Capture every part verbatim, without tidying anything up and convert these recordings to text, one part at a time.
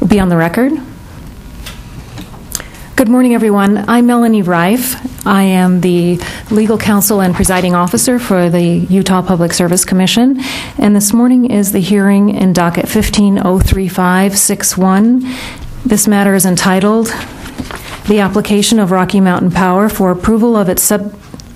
be on the record. Good morning, everyone. I'm Melanie Reif. I am the legal counsel and presiding officer for the Utah Public Service Commission, and this morning is the hearing in docket fifteen oh three five six one. This matter is entitled The Application of Rocky Mountain Power for Approval of its sub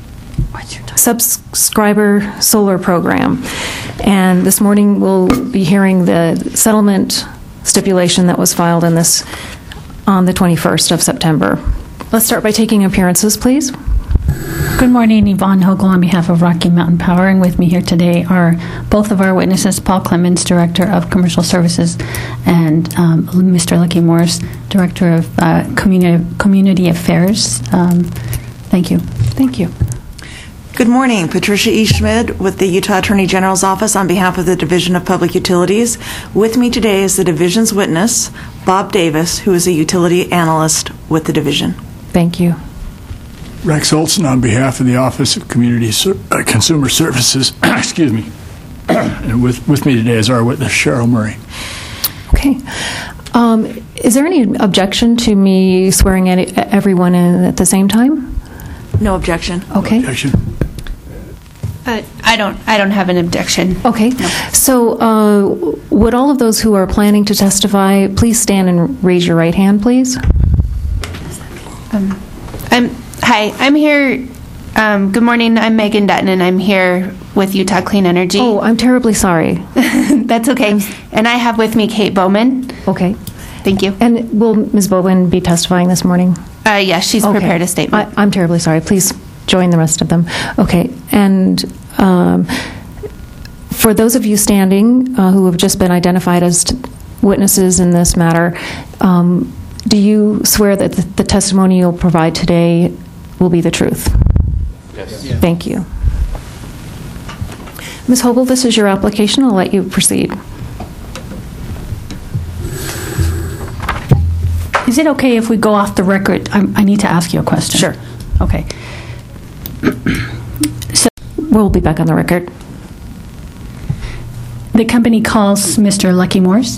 Subscriber Solar Program. And this morning we'll be hearing the settlement stipulation that was filed in this on the twenty-first of September. Let's start by taking appearances, please. Good morning, Yvonne Hogle on behalf of Rocky Mountain Power, and with me here today are both of our witnesses, Paul Clemens, Director of Commercial Services, and um, Mister Lucky Morris, Director of uh, Community, Community Affairs. Um, thank you. Thank you. Good morning. Patricia E. Schmid with the Utah Attorney General's Office on behalf of the Division of Public Utilities. With me today is the Division's witness, Bob Davis, who is a utility analyst with the Division. Thank you. Rex Olson on behalf of the Office of Community Ser uh, Consumer Services. Excuse me. And with, with me today is our witness, Cheryl Murray. Okay. Um, is there any objection to me swearing any, everyone in at the same time? No objection. Okay. No objection. Uh, I don't. I don't have an objection. Okay. No. So, uh, would all of those who are planning to testify please stand and raise your right hand, please? Um, I'm. Hi. I'm here. Um, good morning. I'm Megan Dutton, and I'm here with Utah Clean Energy. Oh, I'm terribly sorry. That's okay. And I have with me Kate Bowman. Okay. Thank you. And will Miz Bowman be testifying this morning? Uh, yes, she's Okay. prepared a statement. I, I'm terribly sorry. Please join the rest of them. Okay. And um, for those of you standing uh, who have just been identified as t witnesses in this matter, um, do you swear that the, the testimony you'll provide today will be the truth? Yes. Yeah. Thank you. Miz Hogle, this is your application. I'll let you proceed. Is it okay if we go off the record? I'm, I need to ask you a question. Sure. Okay. So We'll be back on the record. the company calls Mister Lucky Morris.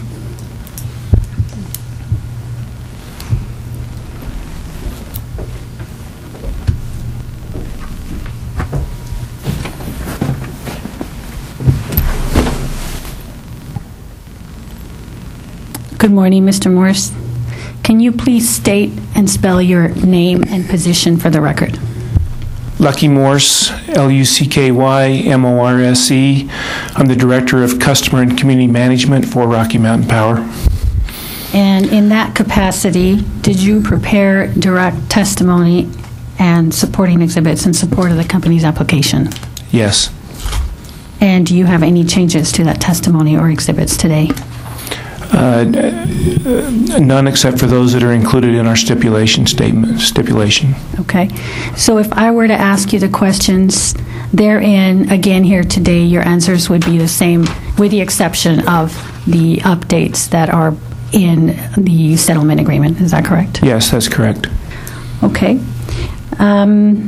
Good morning, Mister Morris. Can you please state and spell your name and position for the record? Lucky Morse, L U C K Y M O R S E. I'm the Director of Customer and Community Management for Rocky Mountain Power. And in that capacity, did you prepare direct testimony and supporting exhibits in support of the company's application? Yes. And do you have any changes to that testimony or exhibits today? Uh, none except for those that are included in our stipulation statement. Stipulation. Okay. So if I were to ask you the questions therein again here today, your answers would be the same with the exception of the updates that are in the settlement agreement. Is that correct? Yes, that's correct. Okay. Um,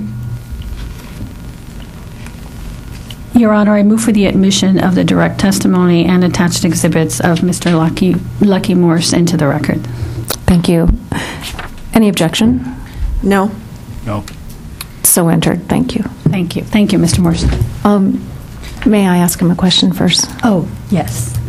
Your Honor, I move for the admission of the direct testimony and attached exhibits of Mister Lucky, Lucky Morse into the record. Thank you. Any objection? No. No. So entered. Thank you. Thank you. Thank you, Mister Morse. Um, may I ask him a question first? Oh, yes.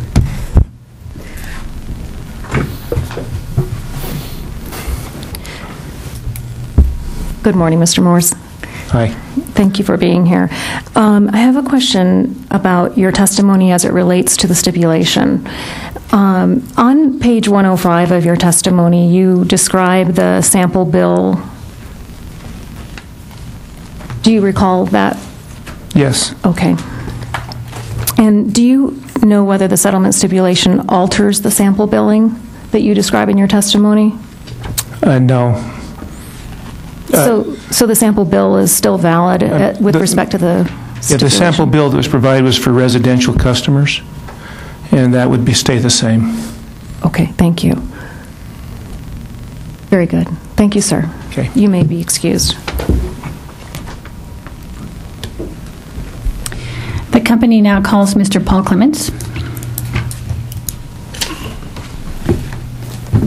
Good morning, Mister Morse. Hi. Thank you for being here. Um, I have a question about your testimony as it relates to the stipulation. Um, on page one oh five of your testimony, you describe the sample bill. Do you recall that? Yes. Okay. And do you know whether the settlement stipulation alters the sample billing that you describe in your testimony? Uh, no. Uh, so, so the sample bill is still valid uh, with the, respect to the Yeah, the sample bill that was provided was for residential customers, and that would be stay the same. Okay, thank you. Very good. Thank you, sir. Okay. You may be excused. The company now calls Mister Paul Clemens.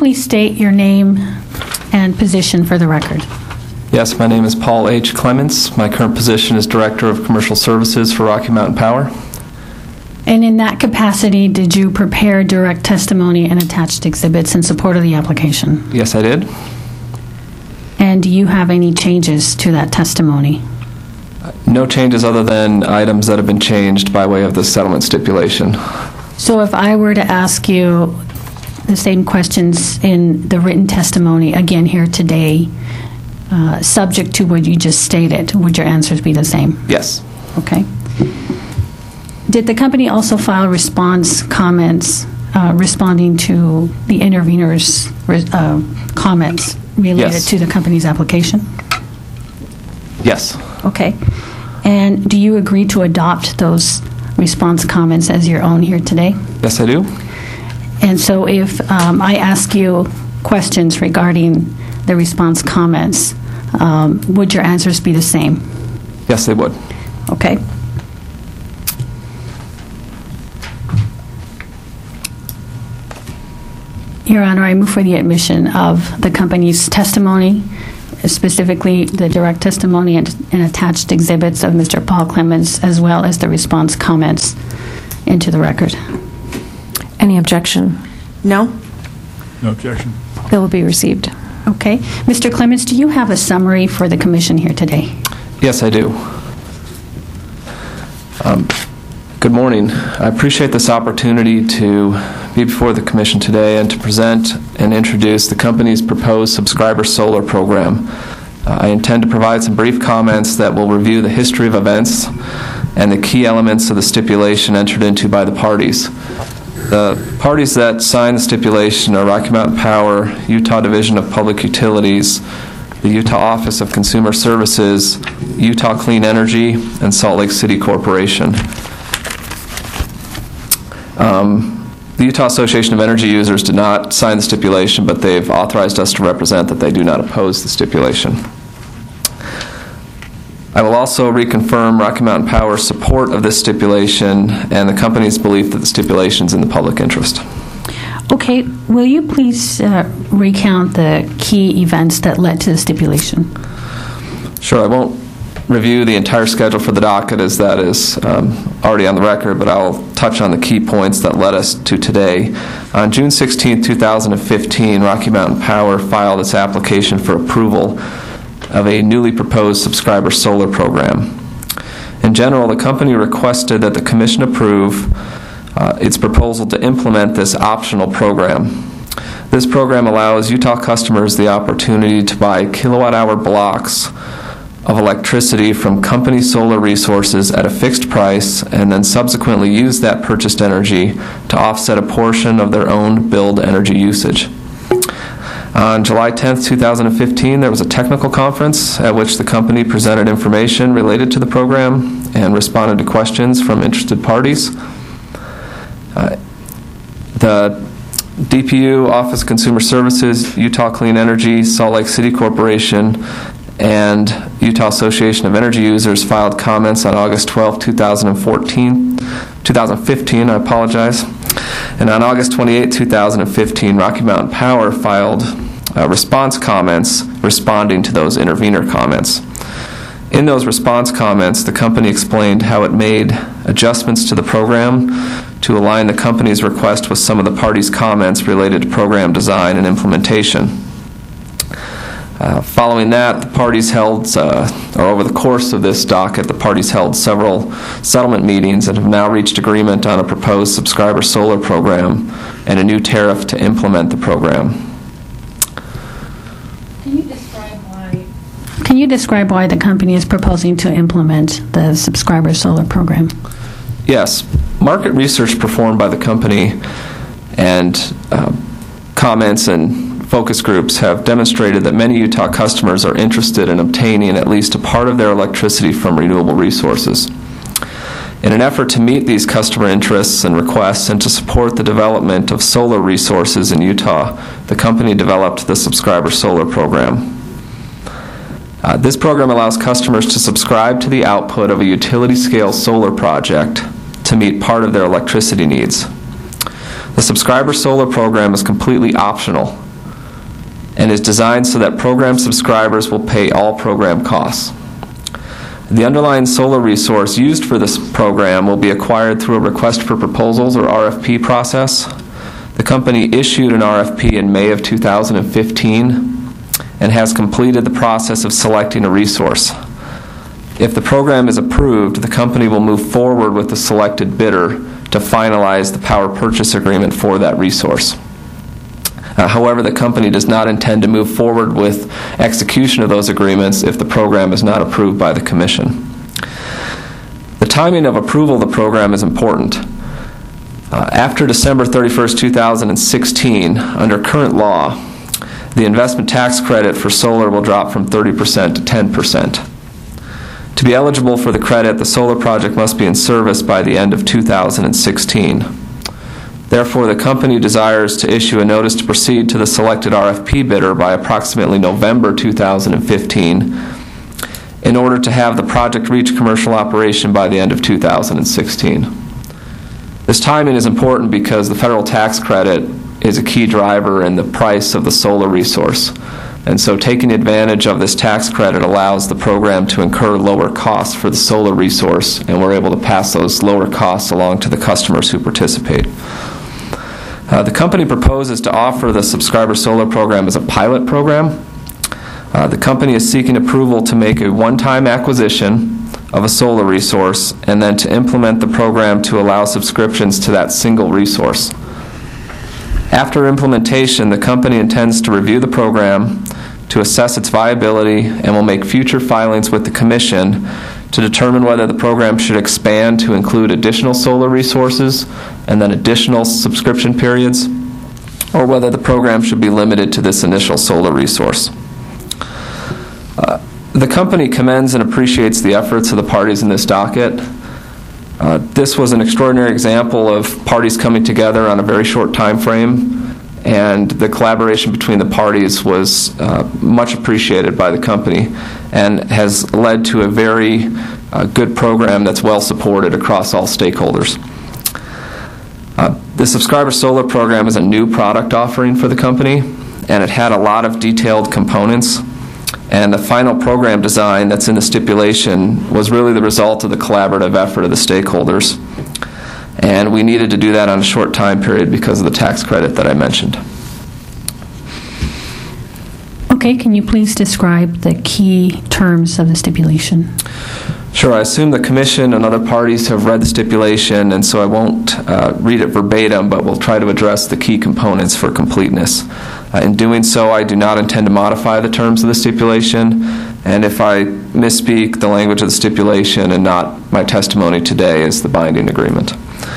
please state your name and position for the record? Yes, my name is Paul H. Clements. My current position is Director of Commercial Services for Rocky Mountain Power. And in that capacity, did you prepare direct testimony and attached exhibits in support of the application? Yes, I did. And do you have any changes to that testimony? No changes other than items that have been changed by way of the settlement stipulation. So if I were to ask you the same questions in the written testimony again here today, uh, subject to what you just stated, would your answers be the same? Yes. Okay. Did the company also file response comments uh, responding to the intervener's uh, comments related Yes. to the company's application? Yes. Okay. And do you agree to adopt those response comments as your own here today? Yes, I do. And so if um, I ask you questions regarding the response comments, um, would your answers be the same? Yes, they would. Okay. Your Honor, I move for the admission of the company's testimony, specifically the direct testimony and, and attached exhibits of Mister Paul Clements, as well as the response comments, into the record. Any objection? No? No objection. They will be received. Okay. Mister Clements, do you have a summary for the commission here today? Yes, I do. Um, good morning. I appreciate this opportunity to be before the Commission today and to present and introduce the company's proposed subscriber solar program. Uh, I intend to provide some brief comments that will review the history of events and the key elements of the stipulation entered into by the parties. The parties that signed the stipulation are Rocky Mountain Power, Utah Division of Public Utilities, the Utah Office of Consumer Services, Utah Clean Energy, and Salt Lake City Corporation. Um, the Utah Association of Energy Users did not sign the stipulation, but they've authorized us to represent that they do not oppose the stipulation. I will also reconfirm Rocky Mountain Power's support of this stipulation and the company's belief that the stipulation is in the public interest. Okay. Will you please uh, recount the key events that led to the stipulation? Sure. I won't review the entire schedule for the docket as that is um, already on the record, but I'll touch on the key points that led us to today. On June sixteenth, two thousand fifteen, Rocky Mountain Power filed its application for approval of a newly proposed subscriber solar program. In general, the company requested that the Commission approve uh, its proposal to implement this optional program. This program allows Utah customers the opportunity to buy kilowatt-hour blocks of electricity from company solar resources at a fixed price and then subsequently use that purchased energy to offset a portion of their own billed energy usage. On July tenth, two thousand fifteen, there was a technical conference at which the company presented information related to the program and responded to questions from interested parties. Uh, the D P U, Office of Consumer Services, Utah Clean Energy, Salt Lake City Corporation, and Utah Association of Energy Users filed comments on August twelfth, two thousand fourteen, two thousand fifteen, I apologize. And on August twenty-eighth, two thousand fifteen, Rocky Mountain Power filed uh, response comments responding to those intervener comments. In those response comments, the company explained how it made adjustments to the program to align the company's request with some of the parties' comments related to program design and implementation. Uh, following that, the parties held, uh, or over the course of this docket, the parties held several settlement meetings and have now reached agreement on a proposed subscriber solar program and a new tariff to implement the program. Can you describe why? Can you describe why the company is proposing to implement the subscriber solar program? Yes. Market research performed by the company and uh, comments and focus groups have demonstrated that many Utah customers are interested in obtaining at least a part of their electricity from renewable resources. In an effort to meet these customer interests and requests and to support the development of solar resources in Utah, the company developed the Subscriber Solar Program. Uh, this program allows customers to subscribe to the output of a utility-scale solar project to meet part of their electricity needs. The Subscriber Solar Program is completely optional and is designed so that program subscribers will pay all program costs. The underlying solar resource used for this program will be acquired through a request for proposals or R F P process. The company issued an R F P in May of two thousand fifteen and has completed the process of selecting a resource. If the program is approved, the company will move forward with the selected bidder to finalize the power purchase agreement for that resource. Uh, however, the company does not intend to move forward with execution of those agreements if the program is not approved by the Commission. The timing of approval of the program is important. Uh, after December thirty-first, two thousand sixteen, under current law, the investment tax credit for solar will drop from thirty percent to ten percent. To be eligible for the credit, the solar project must be in service by the end of two thousand sixteen. Therefore, the company desires to issue a notice to proceed to the selected R F P bidder by approximately November two thousand fifteen in order to have the project reach commercial operation by the end of two thousand sixteen. This timing is important because the federal tax credit is a key driver in the price of the solar resource. And so taking advantage of this tax credit allows the program to incur lower costs for the solar resource, and we're able to pass those lower costs along to the customers who participate. Uh, the company proposes to offer the subscriber solar program as a pilot program. Uh, the company is seeking approval to make a one-time acquisition of a solar resource and then to implement the program to allow subscriptions to that single resource. After implementation, the company intends to review the program to assess its viability and will make future filings with the Commission to determine whether the program should expand to include additional solar resources and then additional subscription periods, or whether the program should be limited to this initial solar resource. Uh, the company commends and appreciates the efforts of the parties in this docket. Uh, this was an extraordinary example of parties coming together on a very short time frame, and the collaboration between the parties was uh, much appreciated by the company and has led to a very uh, good program that's well supported across all stakeholders. Uh, the Subscriber Solar program is a new product offering for the company, and it had a lot of detailed components. And the final program design that's in the stipulation was really the result of the collaborative effort of the stakeholders. And we needed to do that on a short time period because of the tax credit that I mentioned. Okay, can you please describe the key terms of the stipulation? Sure. I assume the Commission and other parties have read the stipulation, and so I won't uh, read it verbatim, but we'll try to address the key components for completeness. Uh, in doing so, I do not intend to modify the terms of the stipulation, and if I misspeak, the language of the stipulation and not my testimony today is the binding agreement.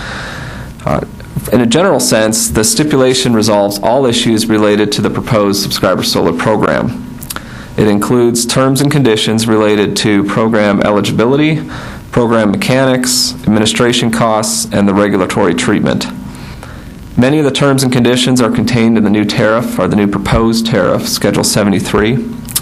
Uh, in a general sense, the stipulation resolves all issues related to the proposed Subscriber Solar program. It includes terms and conditions related to program eligibility, program mechanics, administration costs, and the regulatory treatment. Many of the terms and conditions are contained in the new tariff, or the new proposed tariff, Schedule seventy-three.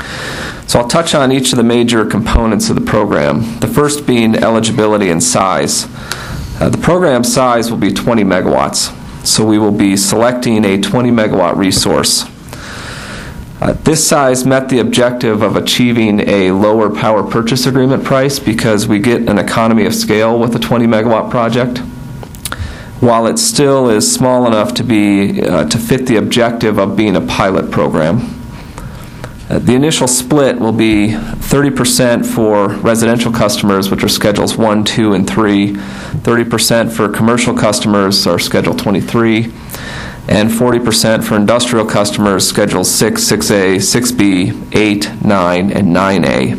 So I'll touch on each of the major components of the program, the first being eligibility and size. Uh, the program size will be twenty megawatts, so we will be selecting a twenty megawatt resource. Uh, this size met the objective of achieving a lower power purchase agreement price because we get an economy of scale with a twenty megawatt project, while it still is small enough to be uh, to fit the objective of being a pilot program. Uh, the initial split will be thirty percent for residential customers, which are Schedules one, two, and three, thirty percent for commercial customers, or Schedule twenty-three, and forty percent for industrial customers, Schedules six, six A, six B, eight, nine, and nine A.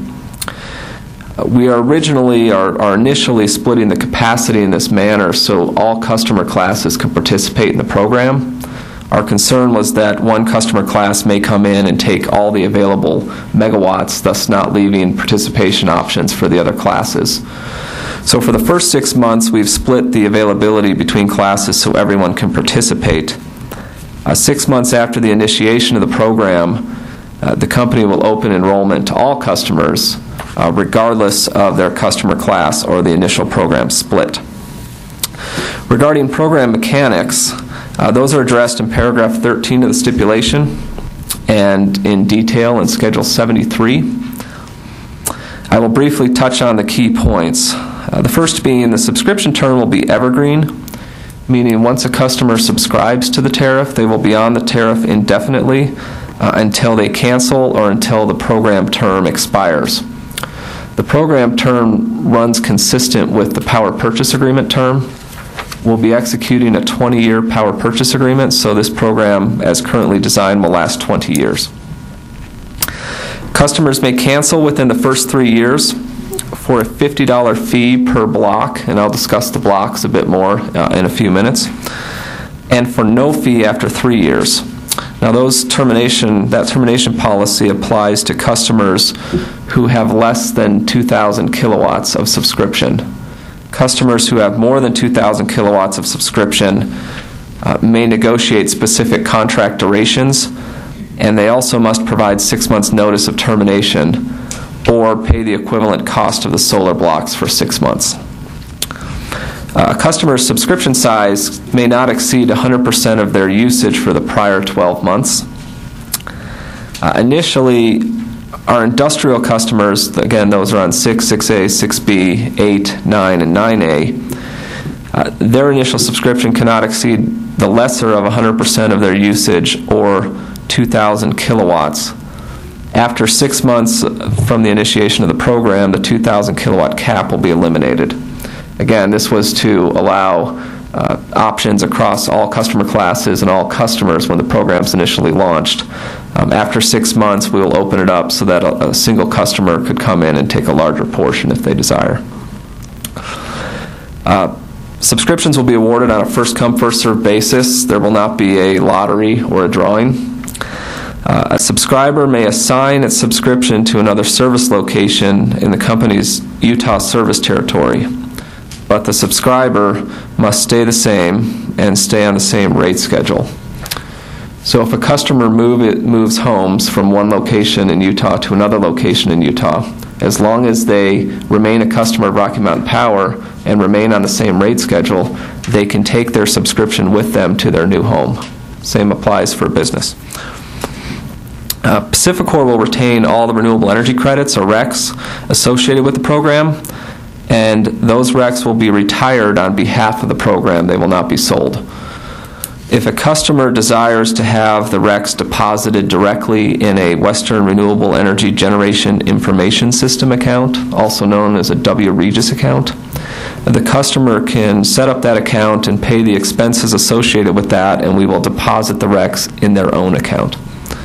Uh, we are originally, or are initially splitting the capacity in this manner so all customer classes can participate in the program. Our concern was that one customer class may come in and take all the available megawatts, thus not leaving participation options for the other classes. So for the first six months, we've split the availability between classes so everyone can participate. Uh, six months after the initiation of the program, uh, the company will open enrollment to all customers, uh, regardless of their customer class or the initial program split. Regarding program mechanics, uh, those are addressed in paragraph thirteen of the stipulation. and in detail in Schedule seventy-three. I will briefly touch on the key points. Uh, the first being the subscription term will be evergreen, meaning once a customer subscribes to the tariff, they will be on the tariff indefinitely uh, until they cancel or until the program term expires. The program term runs consistent with the power purchase agreement term. We'll be executing a twenty-year power purchase agreement, so this program, as currently designed, will last twenty years. Customers may cancel within the first three years for a fifty dollars fee per block, and I'll discuss the blocks a bit more uh, in a few minutes, and for no fee after three years. Now, those termination that termination policy applies to customers who have less than two thousand kilowatts of subscription. Customers who have more than two thousand kilowatts of subscription uh, may negotiate specific contract durations, and they also must provide six months notice of termination or pay the equivalent cost of the solar blocks for six months. Uh, a customer's subscription size may not exceed one hundred percent of their usage for the prior twelve months. Uh, initially, our industrial customers, again, those are on six, six A, six B, eight, nine, and nine A, uh, their initial subscription cannot exceed the lesser of one hundred percent of their usage or two thousand kilowatts. After six months from the initiation of the program, the two thousand kilowatt cap will be eliminated. Again, this was to allow uh, options across all customer classes and all customers when the program's initially launched. Um, after six months, we will open it up so that a, a single customer could come in and take a larger portion if they desire. Uh, subscriptions will be awarded on a first-come, first-served basis. There will not be a lottery or a drawing. Uh, a subscriber may assign its subscription to another service location in the company's Utah service territory, but the subscriber must stay the same and stay on the same rate schedule. So if a customer move it, moves homes from one location in Utah to another location in Utah, as long as they remain a customer of Rocky Mountain Power and remain on the same rate schedule, they can take their subscription with them to their new home. Same applies for business. Uh, PacifiCorp will retain all the renewable energy credits, or R E Cs, associated with the program, and those R E Cs will be retired on behalf of the program. They will not be sold. If a customer desires to have the R E Cs deposited directly in a Western Renewable Energy Generation Information System account, also known as a W Regis account, the customer can set up that account and pay the expenses associated with that, and we will deposit the R E Cs in their own account.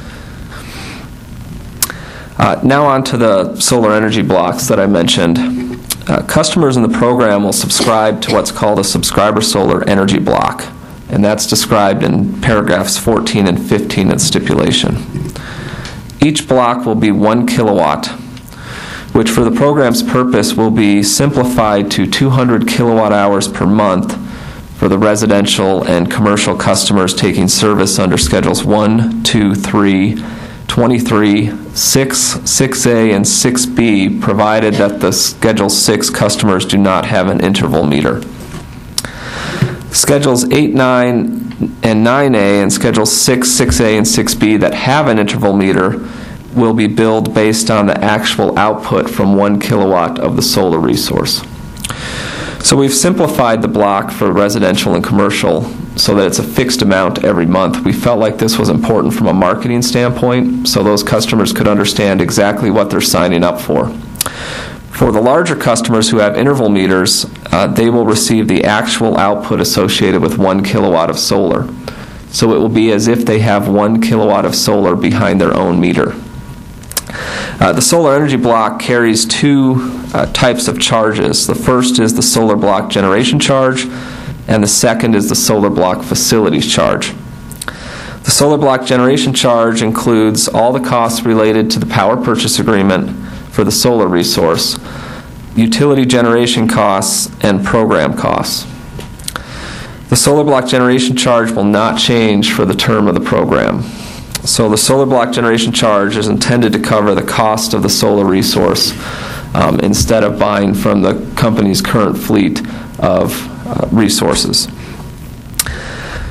Uh, now on to the solar energy blocks that I mentioned. Uh, customers in the program will subscribe to what's called a subscriber solar energy block, and that's described in paragraphs fourteen and fifteen of the stipulation. Each block will be one kilowatt, which for the program's purpose will be simplified to two hundred kilowatt hours per month for the residential and commercial customers taking service under Schedules one, two, three, twenty-three, six, six A, and six B, provided that the Schedule six customers do not have an interval meter. Schedules eight, nine, and nine A and Schedules six, six A, and six B that have an interval meter will be billed based on the actual output from one kilowatt of the solar resource. So we've simplified the block for residential and commercial so that it's a fixed amount every month. We felt like this was important from a marketing standpoint, so those customers could understand exactly what they're signing up for. For the larger customers who have interval meters, uh, they will receive the actual output associated with one kilowatt of solar. So it will be as if they have one kilowatt of solar behind their own meter. Uh, the solar energy block carries two uh, types of charges. The first is the solar block generation charge, and the second is the solar block facilities charge. The solar block generation charge includes all the costs related to the power purchase agreement for the solar resource, utility generation costs, and program costs. The solar block generation charge will not change for the term of the program. So the solar block generation charge is intended to cover the cost of the solar resource um, instead of buying from the company's current fleet of uh, resources.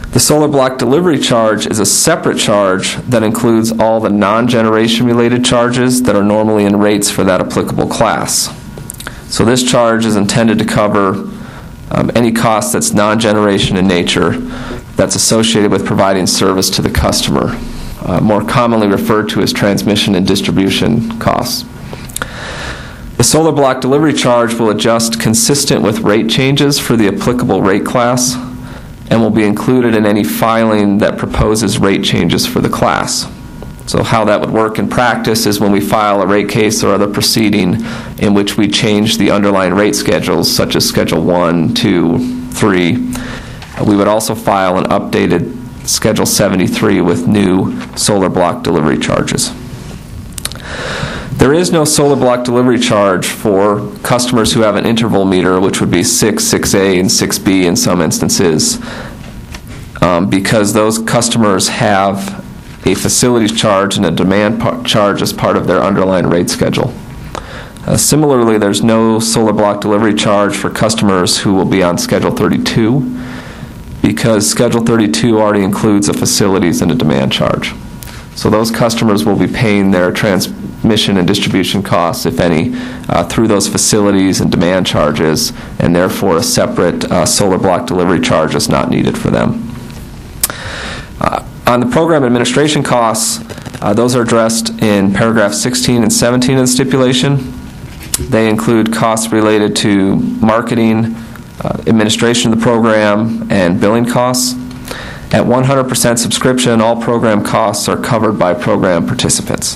The solar block delivery charge is a separate charge that includes all the non-generation related charges that are normally in rates for that applicable class. So this charge is intended to cover um, any cost that's non-generation in nature that's associated with providing service to the customer, uh, more commonly referred to as transmission and distribution costs. The solar block delivery charge will adjust consistent with rate changes for the applicable rate class and will be included in any filing that proposes rate changes for the class. So how that would work in practice is when we file a rate case or other proceeding in which we change the underlying rate schedules, such as Schedule one, two, three, we would also file an updated Schedule seventy-three with new solar block delivery charges. There is no solar block delivery charge for customers who have an interval meter, which would be six, six A, and six B in some instances, um, because those customers have a facilities charge and a demand par- charge as part of their underlying rate schedule. Uh, similarly, there's no solar block delivery charge for customers who will be on Schedule thirty-two, because Schedule thirty-two already includes a facilities and a demand charge. So those customers will be paying their transmission and distribution costs, if any, uh, through those facilities and demand charges, and therefore a separate uh, solar block delivery charge is not needed for them. Uh, on the program administration costs, uh, those are addressed in paragraph sixteen and seventeen of the stipulation. They include costs related to marketing, uh, administration of the program, and billing costs. At one hundred percent subscription, all program costs are covered by program participants.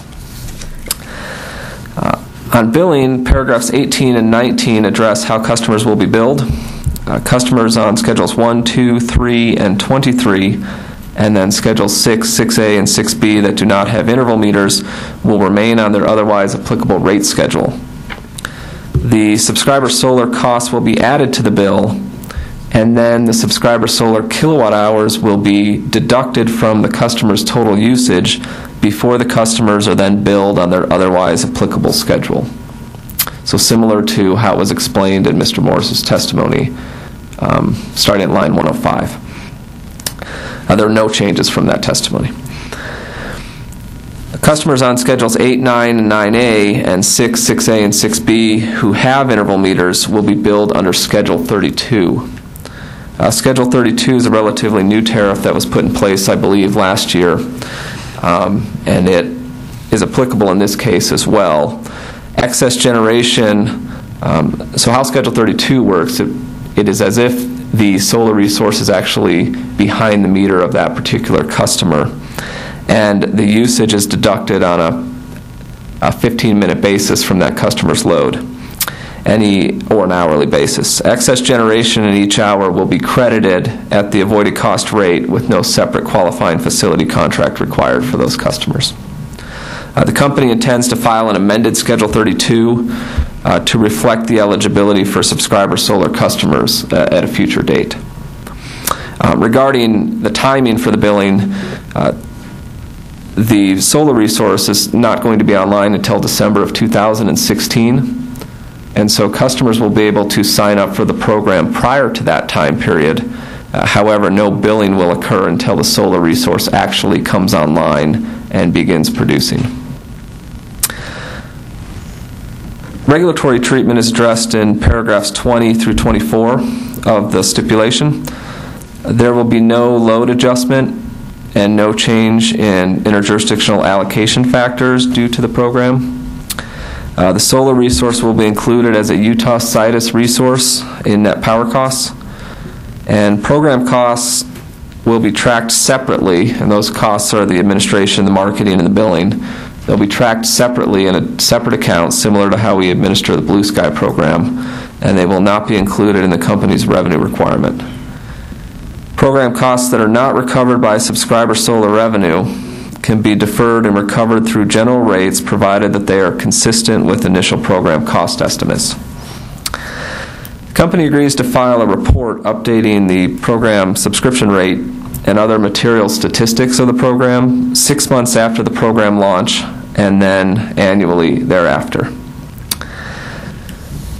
Uh, on billing, paragraphs eighteen and nineteen address how customers will be billed. Uh, customers on Schedules one, two, three, and twenty-three, and then Schedules six, six A, and six B that do not have interval meters will remain on their otherwise applicable rate schedule. The subscriber solar costs will be added to the bill, and then the subscriber solar kilowatt hours will be deducted from the customer's total usage before the customers are then billed on their otherwise applicable schedule. So similar to how it was explained in Mister Morris's testimony, um, starting at line one oh five. Uh, there are no changes from that testimony. Customers on Schedules eight, nine, and nine A, and six, six A, and six B who have interval meters will be billed under Schedule thirty-two. Uh, Schedule thirty-two is a relatively new tariff that was put in place, I believe, last year, um, and it is applicable in this case as well. Excess generation, um, so how Schedule thirty-two works, it, it is as if the solar resource is actually behind the meter of that particular customer, and the usage is deducted on a, a fifteen-minute basis from that customer's load. Any or an hourly basis. Excess generation in each hour will be credited at the avoided cost rate with no separate qualifying facility contract required for those customers. Uh, the company intends to file an amended Schedule thirty-two uh, to reflect the eligibility for subscriber solar customers uh, at a future date. Uh, regarding the timing for the billing, uh, the solar resource is not going to be online until December of two thousand sixteen. And so customers will be able to sign up for the program prior to that time period. Uh, however, no billing will occur until the solar resource actually comes online and begins producing. Regulatory treatment is addressed in paragraphs twenty through twenty-four of the stipulation. There will be no load adjustment and no change in interjurisdictional allocation factors due to the program. Uh, the solar resource will be included as a Utah Situs resource in net power costs, and program costs will be tracked separately, and those costs are the administration, the marketing, and the billing. They'll be tracked separately in a separate account, similar to how we administer the Blue Sky program, and they will not be included in the company's revenue requirement. Program costs that are not recovered by subscriber solar revenue can be deferred and recovered through general rates, provided that they are consistent with initial program cost estimates. The company agrees to file a report updating the program subscription rate and other material statistics of the program six months after the program launch, and then annually thereafter.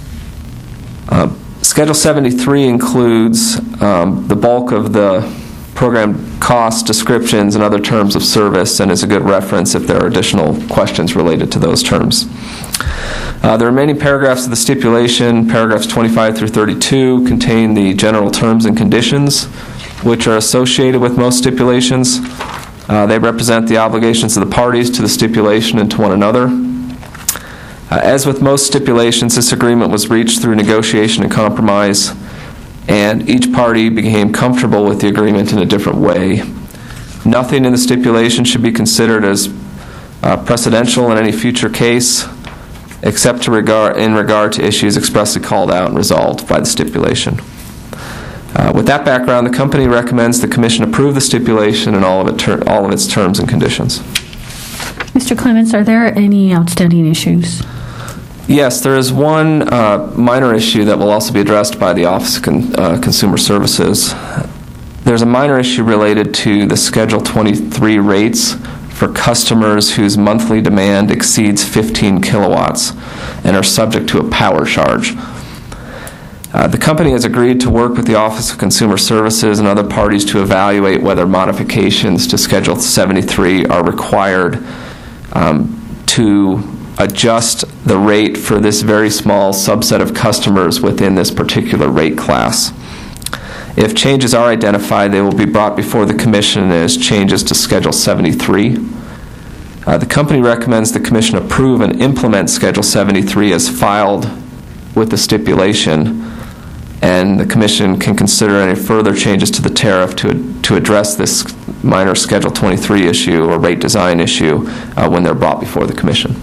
Uh, Schedule seventy-three includes um, the bulk of the program costs, descriptions, and other terms of service, and is a good reference if there are additional questions related to those terms. Uh, the remaining paragraphs of the stipulation, paragraphs twenty-five through thirty-two, contain the general terms and conditions which are associated with most stipulations. Uh, they represent the obligations of the parties to the stipulation and to one another. Uh, as with most stipulations, this agreement was reached through negotiation and compromise, and each party became comfortable with the agreement in a different way. Nothing in the stipulation should be considered as uh, precedential in any future case, except to regard, in regard to issues expressly called out and resolved by the stipulation. Uh, with that background, the company recommends the Commission approve the stipulation and all of, it ter- all of its terms and conditions. Mister Clements, are there any outstanding issues? Yes, there is one uh, minor issue that will also be addressed by the Office of Con- uh, Consumer Services. There's a minor issue related to the Schedule twenty-three rates for customers whose monthly demand exceeds fifteen kilowatts and are subject to a power charge. Uh, the company has agreed to work with the Office of Consumer Services and other parties to evaluate whether modifications to Schedule seventy-three are required um, to adjust the rate for this very small subset of customers within this particular rate class. If changes are identified, they will be brought before the Commission as changes to Schedule seventy-three. Uh, the company recommends the Commission approve and implement Schedule seventy-three as filed with the stipulation, and the Commission can consider any further changes to the tariff to, to address this minor Schedule twenty-three issue or rate design issue uh, when they're brought before the Commission.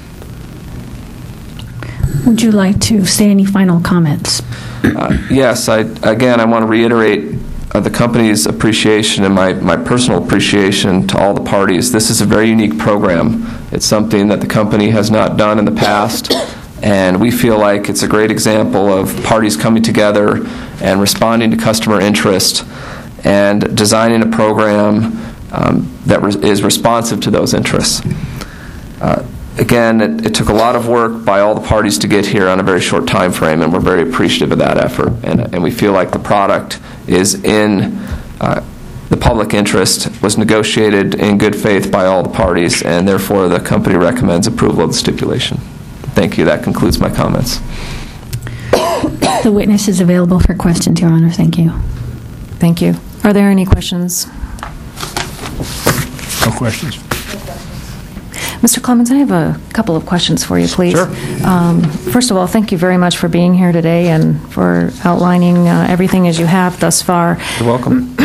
Would you like to say any final comments? Uh, yes, I, again, I want to reiterate uh, the company's appreciation and my, my personal appreciation to all the parties. This is a very unique program. It's something that the company has not done in the past, and we feel like it's a great example of parties coming together and responding to customer interest and designing a program um, that re- is responsive to those interests. Uh, Again, it, it took a lot of work by all the parties to get here on a very short time frame, and we're very appreciative of that effort. And, and we feel like the product is in uh, the public interest, was negotiated in good faith by all the parties, and therefore the company recommends approval of the stipulation. Thank you. That concludes my comments. The witness is available for questions, Your Honor. Thank you. Thank you. Are there any questions? No questions. Mister Clements, I have a couple of questions for you, please. Sure. Um, first of all, thank you very much for being here today and for outlining uh, everything as you have thus far. You're welcome.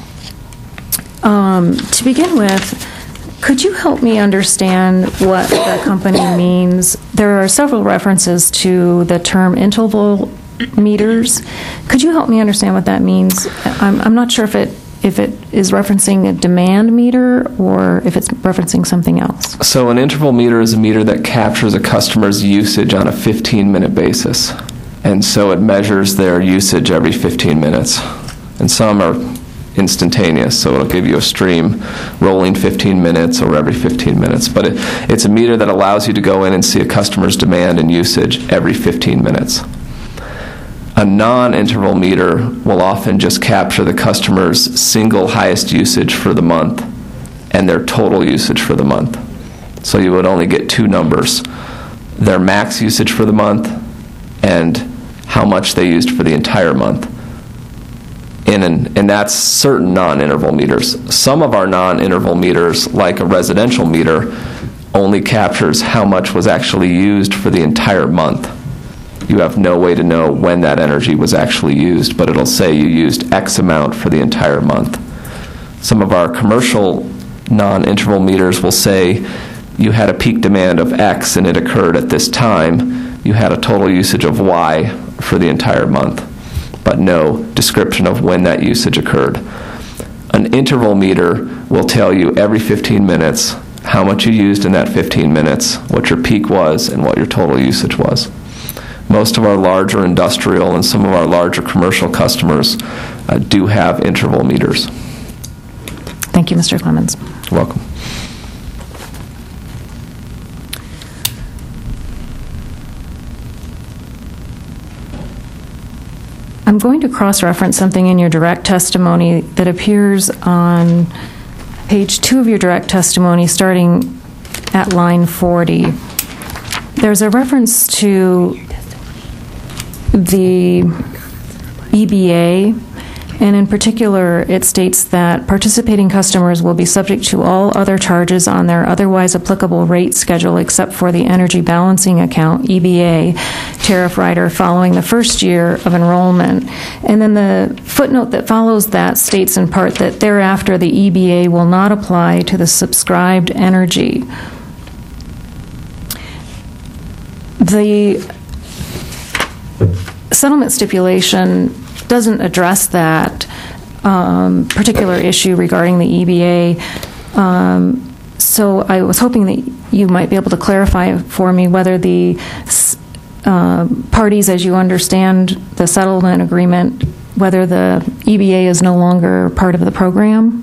um, to begin with, could you help me understand what the company means? There are several references to the term interval meters. Could you help me understand what that means? I'm, I'm not sure if it if it is referencing a demand meter or if it's referencing something else. So an interval meter is a meter that captures a customer's usage on a fifteen-minute basis. And so it measures their usage every fifteen minutes. And some are instantaneous, so it'll give you a stream rolling fifteen minutes or every fifteen minutes. But it, it's a meter that allows you to go in and see a customer's demand and usage every fifteen minutes. A non-interval meter will often just capture the customer's single highest usage for the month and their total usage for the month. So you would only get two numbers, their max usage for the month and how much they used for the entire month. In an, and that's certain non-interval meters. Some of our non-interval meters, like a residential meter, only captures how much was actually used for the entire month. You have no way to know when that energy was actually used, but it'll say you used X amount for the entire month. Some of our commercial non-interval meters will say you had a peak demand of X and it occurred at this time. You had a total usage of Y for the entire month, but no description of when that usage occurred. An interval meter will tell you every fifteen minutes how much you used in that fifteen minutes, what your peak was, and what your total usage was. Most of our larger industrial and some of our larger commercial customers uh, do have interval meters. Thank you, Mister Clements. You're welcome. I'm going to cross-reference something in your direct testimony that appears on page two of your direct testimony, starting at line forty. There's a reference to the E B A, and in particular, it states that participating customers will be subject to all other charges on their otherwise applicable rate schedule except for the Energy Balancing Account, E B A, tariff rider following the first year of enrollment. And then the footnote that follows that states in part that thereafter the E B A will not apply to the subscribed energy. The settlement stipulation doesn't address that um, particular issue regarding the E B A. Um, so I was hoping that you might be able to clarify for me whether the uh, parties, as you understand the settlement agreement, whether the E B A is no longer part of the program.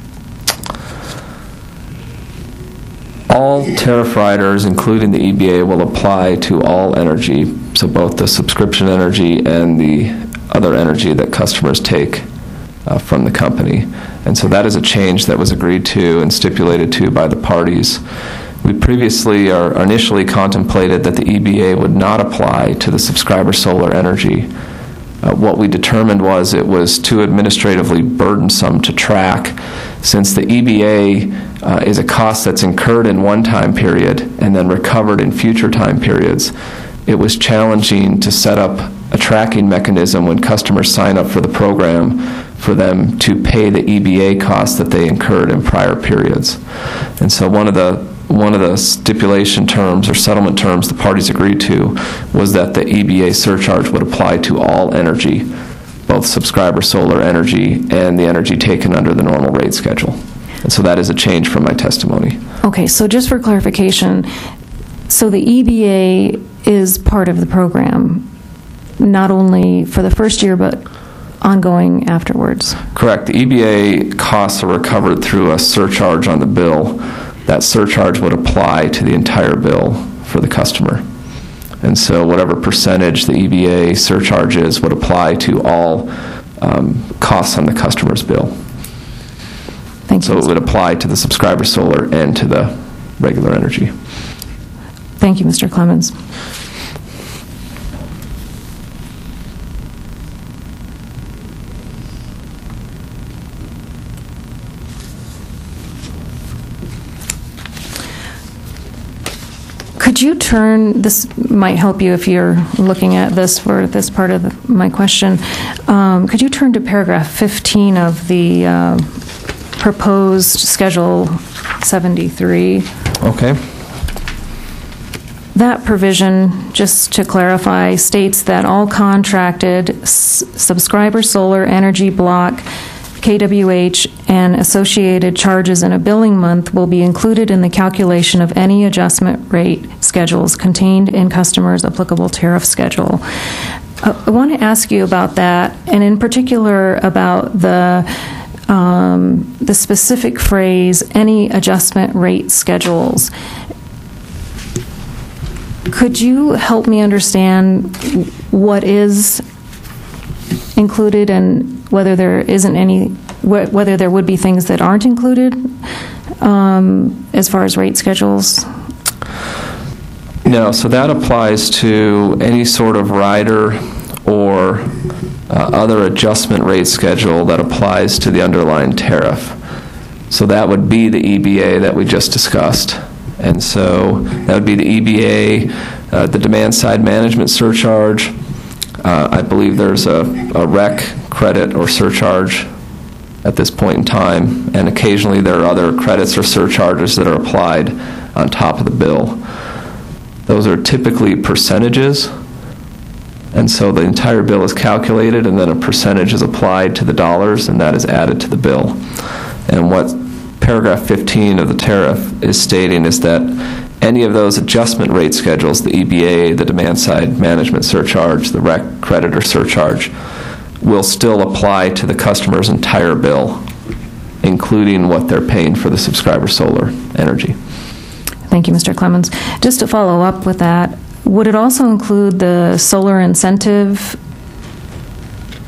All tariff riders, including the E B A, will apply to all energy, so both the subscription energy and the other energy that customers take uh, from the company. And so that is a change that was agreed to and stipulated to by the parties. We previously or initially contemplated that the E B A would not apply to the subscriber solar energy. Uh, what we determined was it was too administratively burdensome to track, since the E B A uh, is a cost that's incurred in one time period and then recovered in future time periods. It was challenging to set up a tracking mechanism when customers sign up for the program for them to pay the E B A costs that they incurred in prior periods. And so one of the one of the stipulation terms or settlement terms the parties agreed to was that the E B A surcharge would apply to all energy, both subscriber solar energy and the energy taken under the normal rate schedule. And so that is a change from my testimony. Okay, so just for clarification, so the E B A is part of the program, not only for the first year, but ongoing afterwards? Correct. The E B A costs are recovered through a surcharge on the bill. That surcharge would apply to the entire bill for the customer. And so whatever percentage the E B A surcharge is would apply to all um, costs on the customer's bill. Thank you. So it would apply to the subscriber solar and to the regular energy. Thank you, Mister Clemens. Could you turn, this might help you if you're looking at this for this part of the, my question. Um, could you turn to paragraph fifteen of the uh, proposed Schedule seventy-three? Okay. That provision, just to clarify, states that all contracted s- subscriber solar energy block K W H and associated charges in a billing month will be included in the calculation of any adjustment rate schedules contained in customers' applicable tariff schedule. Uh, I want to ask you about that, and in particular about the um, the specific phrase, any adjustment rate schedules. Could you help me understand what is included and whether there isn't any, wh- whether there would be things that aren't included um, as far as rate schedules? No, so that applies to any sort of rider or uh, other adjustment rate schedule that applies to the underlying tariff. So that would be the E B A that we just discussed. And so that would be the E B A, uh, the demand side management surcharge. Uh, I believe there's a, a R E C credit or surcharge at this point in time, and occasionally there are other credits or surcharges that are applied on top of the bill. Those are typically percentages, and so the entire bill is calculated and then a percentage is applied to the dollars and that is added to the bill. And what paragraph fifteen of the tariff is stating is that any of those adjustment rate schedules, the E B A, the demand side management surcharge, the R E C credit or surcharge, will still apply to the customer's entire bill, including what they're paying for the subscriber solar energy. Thank you, Mister Clemens. Just to follow up with that, would it also include the solar incentive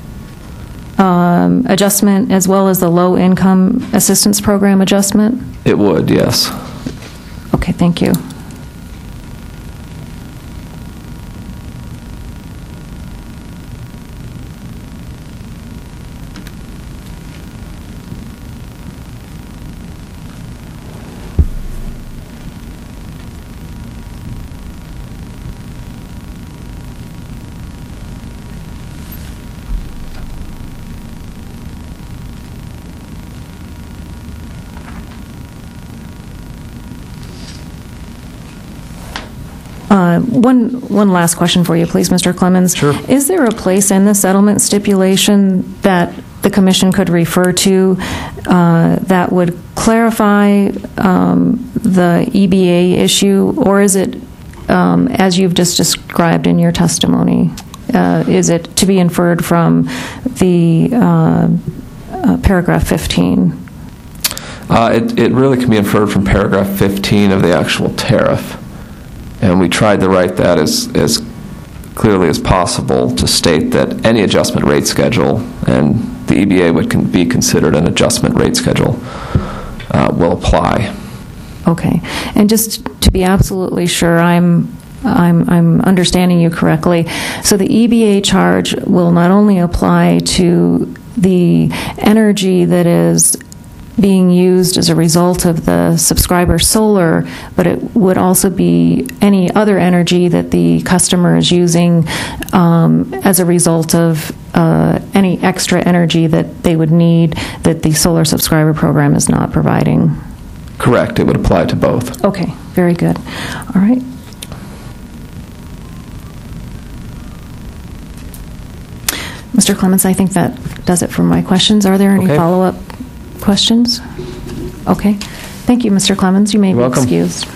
um, adjustment as well as the low-income assistance program adjustment? It would, yes. Okay, thank you. Uh, One one last question for you, please, Mister Clemens. Sure. Is there a place in the settlement stipulation that the Commission could refer to uh, that would clarify um, the E B A issue, or is it, um, as you've just described in your testimony, uh, is it to be inferred from the uh, uh, paragraph fifteen? Uh, it, it really can be inferred from paragraph fifteen of the actual tariff. And we tried to write that as, as clearly as possible to state that any adjustment rate schedule, and the E B A would con- be considered an adjustment rate schedule, uh, will apply. Okay. And just to be absolutely sure I'm I'm I'm understanding you correctly, so the E B A charge will not only apply to the energy that is being used as a result of the subscriber solar, but it would also be any other energy that the customer is using um, as a result of uh, any extra energy that they would need that the solar subscriber program is not providing. Correct. It would apply to both. Okay, very good. All right. Mister Clemens, I think that does it for my questions. Are there any Okay. follow-up questions? Okay. Thank you, Mister Clemens. You may You're be welcome. excused.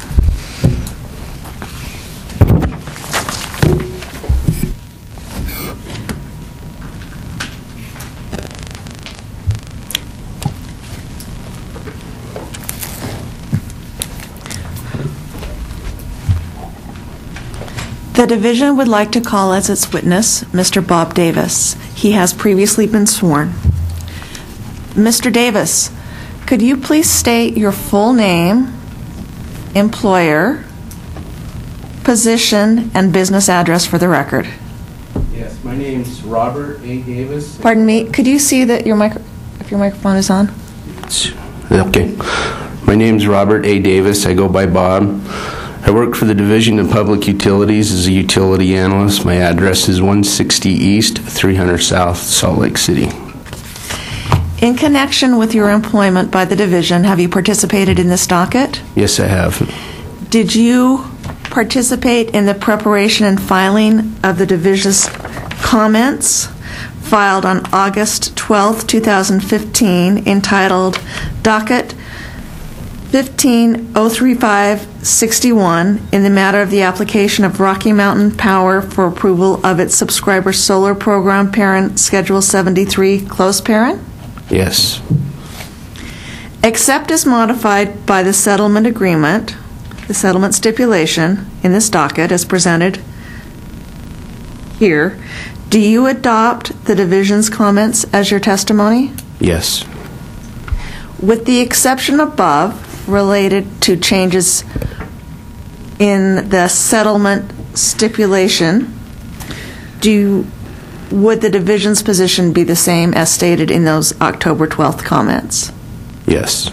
The division would like to call as its witness Mister Bob Davis. He has previously been sworn. Mister Davis, could you please state your full name, employer, position, and business address for the record? Yes, my name's Robert A. Davis. Pardon me, could you see that your micro, if your microphone is on? Okay. My name's Robert A. Davis. I go by Bob. I work for the Division of Public Utilities as a utility analyst. My address is one sixty East, three hundred South, Salt Lake City. In connection with your employment by the division, have you participated in this docket? Yes, I have. Did you participate in the preparation and filing of the division's comments filed on August twelfth, two thousand fifteen, entitled Docket fifteen oh three five sixty-one, in the matter of the application of Rocky Mountain Power for approval of its subscriber solar program parent Schedule seventy-three, close parent? Yes. Except as modified by the settlement agreement, the settlement stipulation in this docket as presented here, do you adopt the division's comments as your testimony? Yes. With the exception above related to changes in the settlement stipulation, do you, would the division's position be the same as stated in those October twelfth comments? Yes.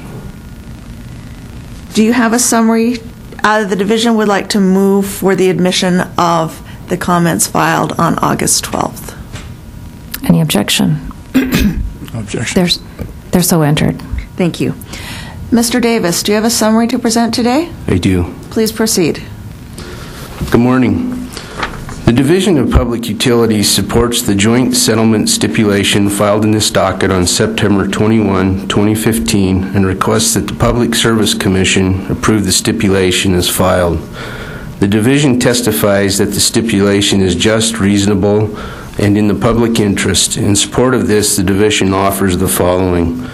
Do you have a summary? Uh, the division would like to move for the admission of the comments filed on August twelfth. Any objection? Objection. There's, they're so entered. Thank you. Mister Davis, do you have a summary to present today? I do. Please proceed. Good morning. The Division of Public Utilities supports the joint settlement stipulation filed in this docket on September twenty-first, twenty fifteen, and requests that the Public Service Commission approve the stipulation as filed. The Division testifies that the stipulation is just, reasonable, and in the public interest. In support of this, the Division offers the following.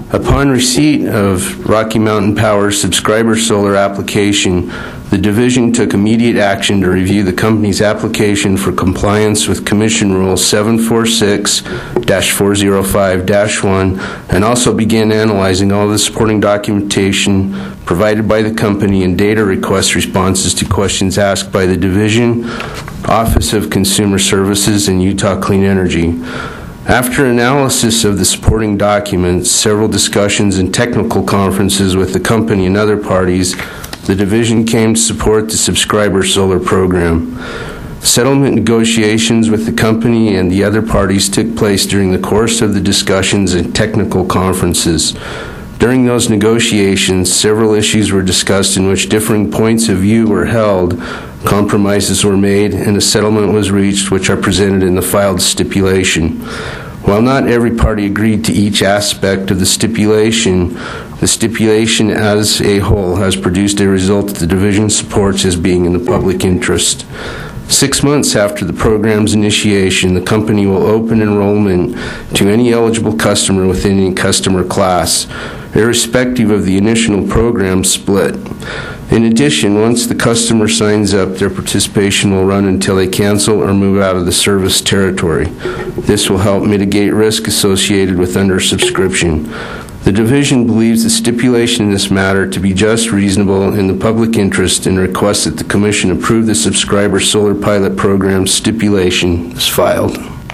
Upon receipt of Rocky Mountain Power's subscriber solar application, the division took immediate action to review the company's application for compliance with Commission Rule seven forty-six dash four oh five dash one and also began analyzing all the supporting documentation provided by the company and data request responses to questions asked by the division, Office of Consumer Services, and Utah Clean Energy. After analysis of the supporting documents, several discussions and technical conferences with the company and other parties, the division came to support the subscriber solar program. Settlement negotiations with the company and the other parties took place during the course of the discussions and technical conferences. During those negotiations, several issues were discussed in which differing points of view were held, compromises were made, and a settlement was reached, which are presented in the filed stipulation. While not every party agreed to each aspect of the stipulation, the stipulation as a whole has produced a result that the division supports as being in the public interest. Six months after the program's initiation, the company will open enrollment to any eligible customer within any customer class, irrespective of the initial program split. In addition, once the customer signs up, their participation will run until they cancel or move out of the service territory. This will help mitigate risk associated with undersubscription. The division believes the stipulation in this matter to be just, reasonable, in the public interest, and requests that the Commission approve the subscriber solar pilot program stipulation as filed.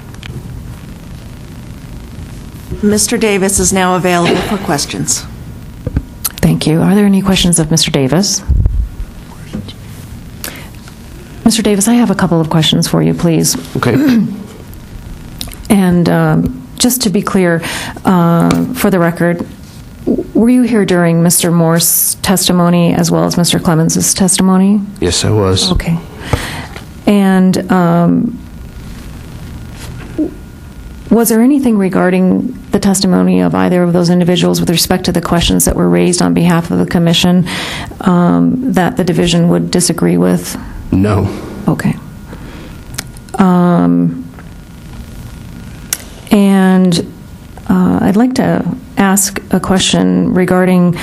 Mister Davis is now available for questions. Thank you. Are there any questions of Mister Davis? Mister Davis, I have a couple of questions for you, please. Okay. And um, just to be clear, uh, for the record, were you here during Mister Moore's testimony as well as Mister Clemens' testimony? Yes, I was. Okay. And um, was there anything regarding the testimony of either of those individuals with respect to the questions that were raised on behalf of the Commission um, that the division would disagree with? No. Okay. Um, and uh, I'd like to ask a question regarding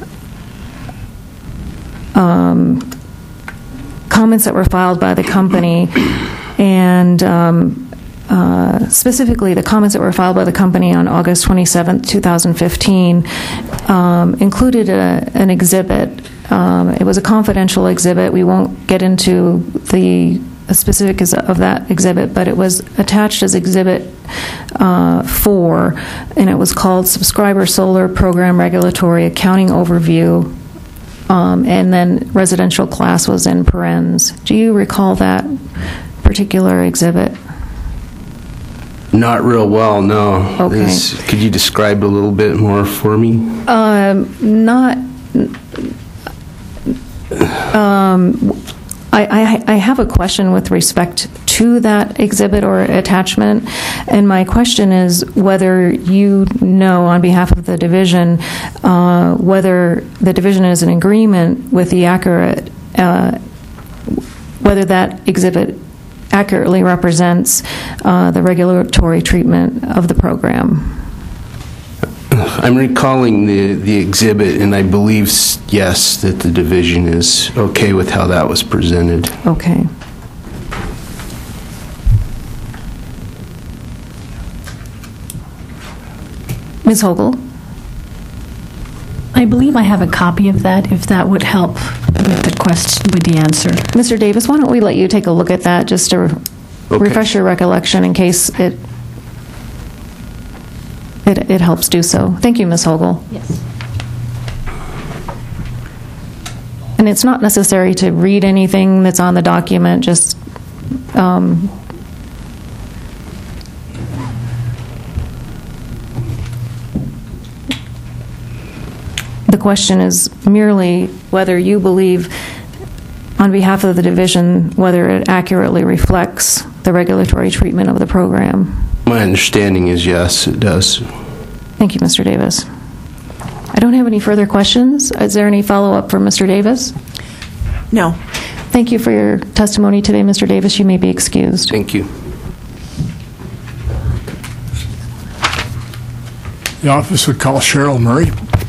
um, comments that were filed by the company and um, Uh, specifically, the comments that were filed by the company on August twenty-seventh, two thousand fifteen, um, included a, an exhibit. Um, it was a confidential exhibit. We won't get into the specifics of that exhibit, but it was attached as Exhibit uh, four, and it was called Subscriber Solar Program Regulatory Accounting Overview, um, and then residential class was in parens. Do you recall that particular exhibit? Not real well, no. Okay. This, could you describe a little bit more for me? Um, not. Um, I, I, I have a question with respect to that exhibit or attachment, and my question is whether you know, on behalf of the division, uh, whether the division is in agreement with the accurate, uh, whether that exhibit accurately represents uh, the regulatory treatment of the program. I'm recalling the, the exhibit, and I believe, yes, that the division is okay with how that was presented. Okay. Miz Hogle? I believe I have a copy of that, if that would help with the question, with the answer. Mister Davis, why don't we let you take a look at that just to re- Okay. refresh your recollection in case it, it it helps do so. Thank you, Miz Hogle. Yes. And it's not necessary to read anything that's on the document, just um, the question is merely whether you believe, on behalf of the division, whether it accurately reflects the regulatory treatment of the program. My understanding is yes, it does. Thank you, Mister Davis. I don't have any further questions. Is there any follow-up for Mister Davis? No. Thank you for your testimony today, Mister Davis. You may be excused. Thank you. The office would call Cheryl Murray.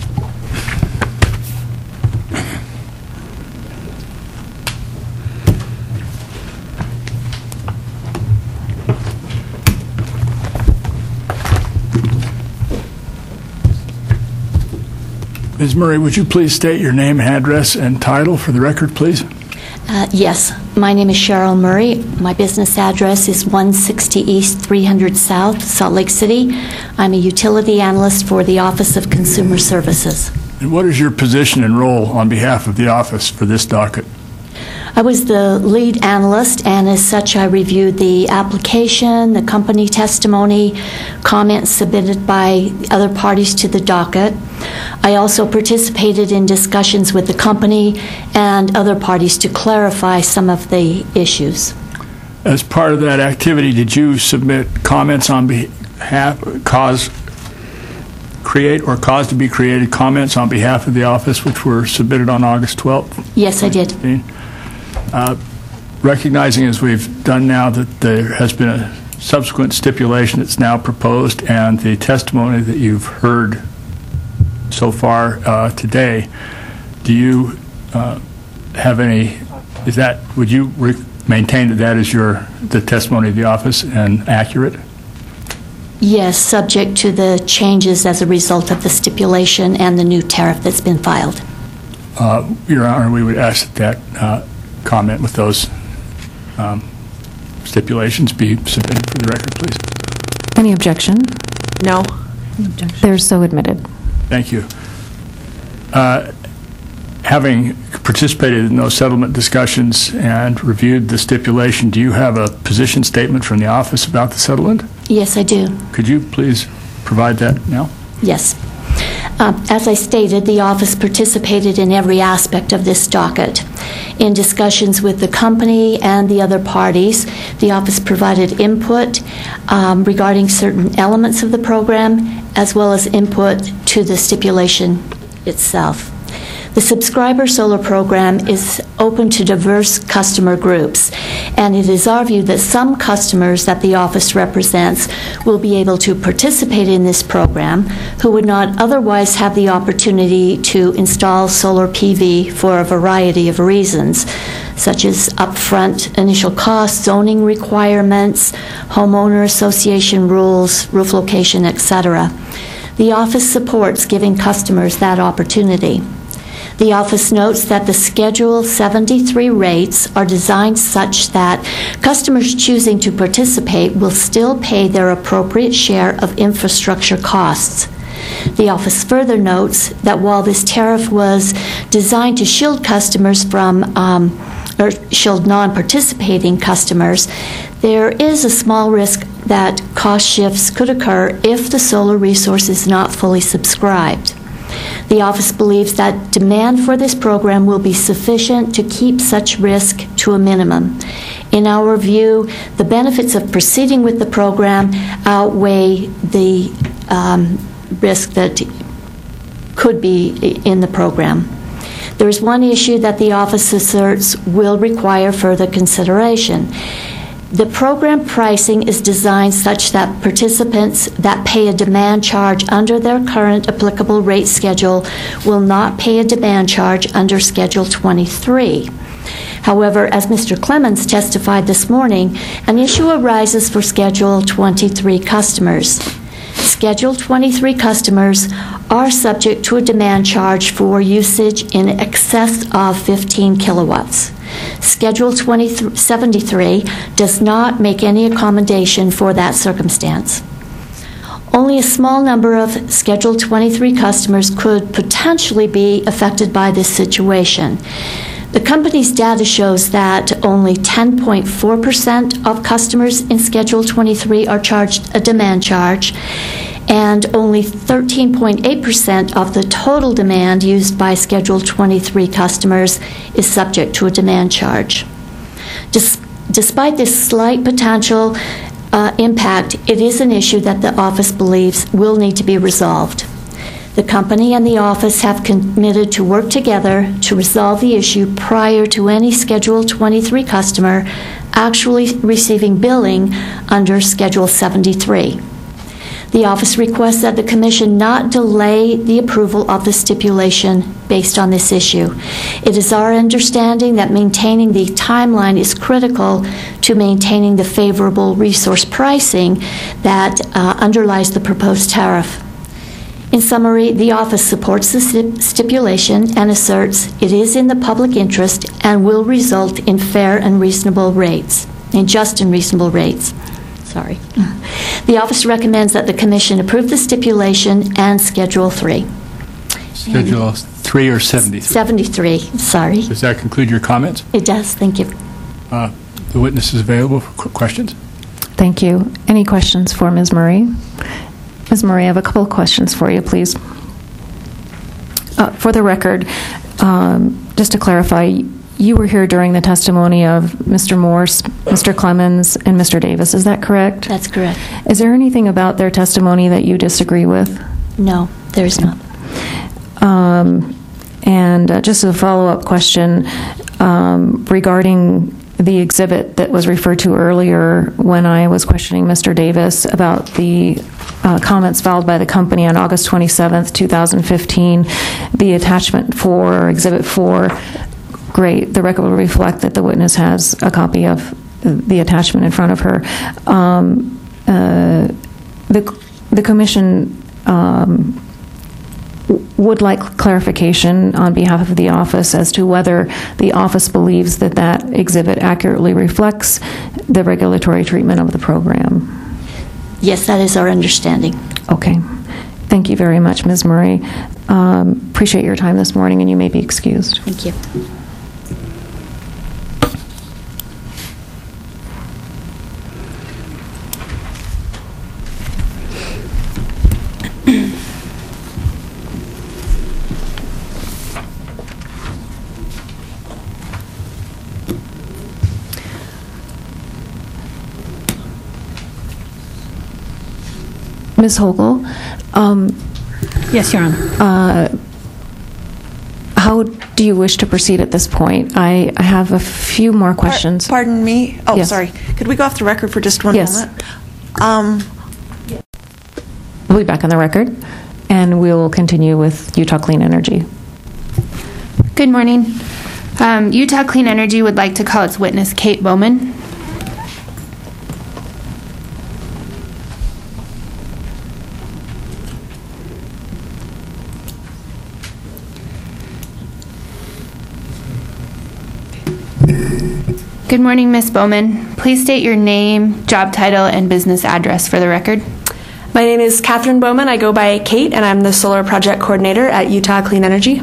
Miz Murray, would you please state your name, address, and title for the record, please? Uh, yes, my name is Cheryl Murray. My business address is one sixty East, three hundred South, Salt Lake City. I'm a utility analyst for the Office of Consumer Services. And what is your position and role on behalf of the office for this docket? I was the lead analyst, and as such, I reviewed the application, the company testimony, comments submitted by other parties to the docket. I also participated in discussions with the company and other parties to clarify some of the issues. As part of that activity, did you submit comments on behalf, cause, create or cause to be created comments on behalf of the office, which were submitted on August twelfth? Yes, I did. Uh, recognizing, as we've done now, that there has been a subsequent stipulation that's now proposed, and the testimony that you've heard so far uh, today, do you uh, have any, is that, would you re- maintain that that is your, the testimony of the office and accurate? Yes, subject to the changes as a result of the stipulation and the new tariff that's been filed. Uh, Your Honor, we would ask that that uh, comment with those um, stipulations be submitted for the record, please. Any objection? No. They're so admitted. Thank you. Uh, having participated in those settlement discussions and reviewed the stipulation, do you have a position statement from the office about the settlement? Yes, I do. Could you please provide that now? Yes. Uh, as I stated, the office participated in every aspect of this docket. In discussions with the company and the other parties, the office provided input um, regarding certain elements of the program, as well as input to the stipulation itself. The subscriber solar program is open to diverse customer groups, and it is our view that some customers that the office represents will be able to participate in this program who would not otherwise have the opportunity to install solar P V for a variety of reasons, such as upfront initial costs, zoning requirements, homeowner association rules, roof location, et cetera. The office supports giving customers that opportunity. The office notes that the Schedule seventy-three rates are designed such that customers choosing to participate will still pay their appropriate share of infrastructure costs. The office further notes that while this tariff was designed to shield customers from, um, or shield non-participating customers, there is a small risk that cost shifts could occur if the solar resource is not fully subscribed. The office believes that demand for this program will be sufficient to keep such risk to a minimum. In our view, the benefits of proceeding with the program outweigh the um, risk that could be in the program. There is one issue that the office asserts will require further consideration. The program pricing is designed such that participants that pay a demand charge under their current applicable rate schedule will not pay a demand charge under Schedule twenty-three. However, as Mister Clemens testified this morning, an issue arises for Schedule twenty-three customers. Schedule twenty-three customers are subject to a demand charge for usage in excess of fifteen kilowatts. Schedule twenty seventy-three does not make any accommodation for that circumstance. Only a small number of Schedule twenty-three customers could potentially be affected by this situation. The company's data shows that only ten point four percent of customers in Schedule twenty-three are charged a demand charge, and only thirteen point eight percent of the total demand used by Schedule twenty-three customers is subject to a demand charge. Des- despite this slight potential uh, impact, it is an issue that the office believes will need to be resolved. The company and the office have committed to work together to resolve the issue prior to any Schedule twenty-three customer actually receiving billing under Schedule seventy-three. The office requests that the Commission not delay the approval of the stipulation based on this issue. It is our understanding that maintaining the timeline is critical to maintaining the favorable resource pricing that uh, underlies the proposed tariff. In summary, the office supports the stip- stipulation and asserts it is in the public interest and will result in fair and reasonable rates, in just and reasonable rates. Sorry. The office recommends that the Commission approve the stipulation and Schedule three. Schedule and three or seventy-three? seventy-three, sorry. Does that conclude your comments? It does, thank you. Uh, the witness is available for questions. Thank you. Any questions for Miz Murray? Miz Murray, I have a couple of questions for you, please. Uh, for the record, um, just to clarify, you were here during the testimony of Mister Morse, Mister Clemens, and Mister Davis. Is that correct? That's correct. Is there anything about their testimony that you disagree with? No, there is not. Um, and uh, just a follow-up question um, regarding the exhibit that was referred to earlier when I was questioning Mister Davis about the uh, comments filed by the company on August twenty-seventh, two thousand fifteen, the attachment for Exhibit four. Great. The record will reflect that the witness has a copy of the attachment in front of her. Um, uh, the, the Commission um, would like clarification on behalf of the office as to whether the office believes that that exhibit accurately reflects the regulatory treatment of the program. Yes, that is our understanding. Okay. Thank you very much, Miz Murray. Um, appreciate your time this morning, and you may be excused. Thank you. Miz Hogle, um, yes, Your Honor. Uh, how do you wish to proceed at this point? I, I have a few more questions. Par- pardon me? Oh, yes. Sorry. Could we go off the record for just one yes. moment? Um, we'll be back on the record, and we'll continue with Utah Clean Energy. Good morning. Um, Utah Clean Energy would like to call its witness Kate Bowman. Good morning, Miz Bowman. Please state your name, job title, and business address for the record. My name is Catherine Bowman. I go by Kate, and I'm the Solar Project Coordinator at Utah Clean Energy.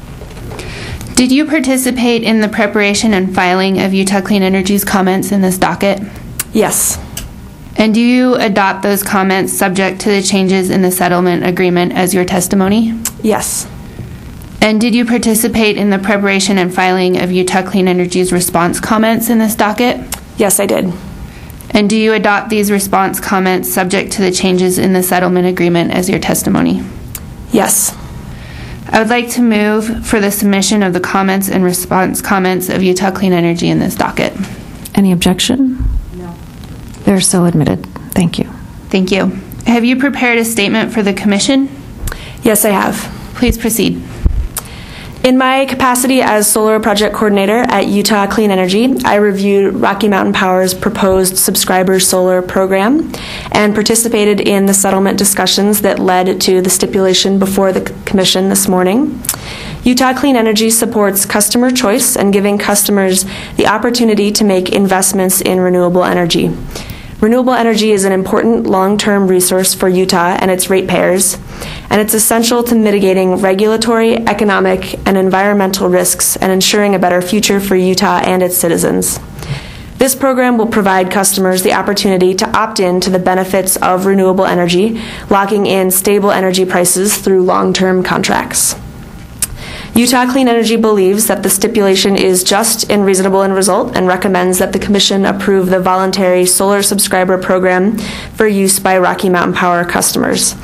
Did you participate in the preparation and filing of Utah Clean Energy's comments in this docket? Yes. And do you adopt those comments subject to the changes in the settlement agreement as your testimony? Yes. And did you participate in the preparation and filing of Utah Clean Energy's response comments in this docket? Yes, I did. And do you adopt these response comments subject to the changes in the settlement agreement as your testimony? Yes. I would like to move for the submission of the comments and response comments of Utah Clean Energy in this docket. Any objection? No. They're so admitted. Thank you. Thank you. Have you prepared a statement for the Commission? Yes, I have. Please proceed. In my capacity as Solar Project Coordinator at Utah Clean Energy, I reviewed Rocky Mountain Power's proposed subscriber solar program and participated in the settlement discussions that led to the stipulation before the Commission this morning. Utah Clean Energy supports customer choice and giving customers the opportunity to make investments in renewable energy. Renewable energy is an important long-term resource for Utah and its ratepayers, and it's essential to mitigating regulatory, economic, and environmental risks and ensuring a better future for Utah and its citizens. This program will provide customers the opportunity to opt in to the benefits of renewable energy, locking in stable energy prices through long-term contracts. Utah Clean Energy believes that the stipulation is just and reasonable in result and recommends that the Commission approve the voluntary solar subscriber program for use by Rocky Mountain Power customers.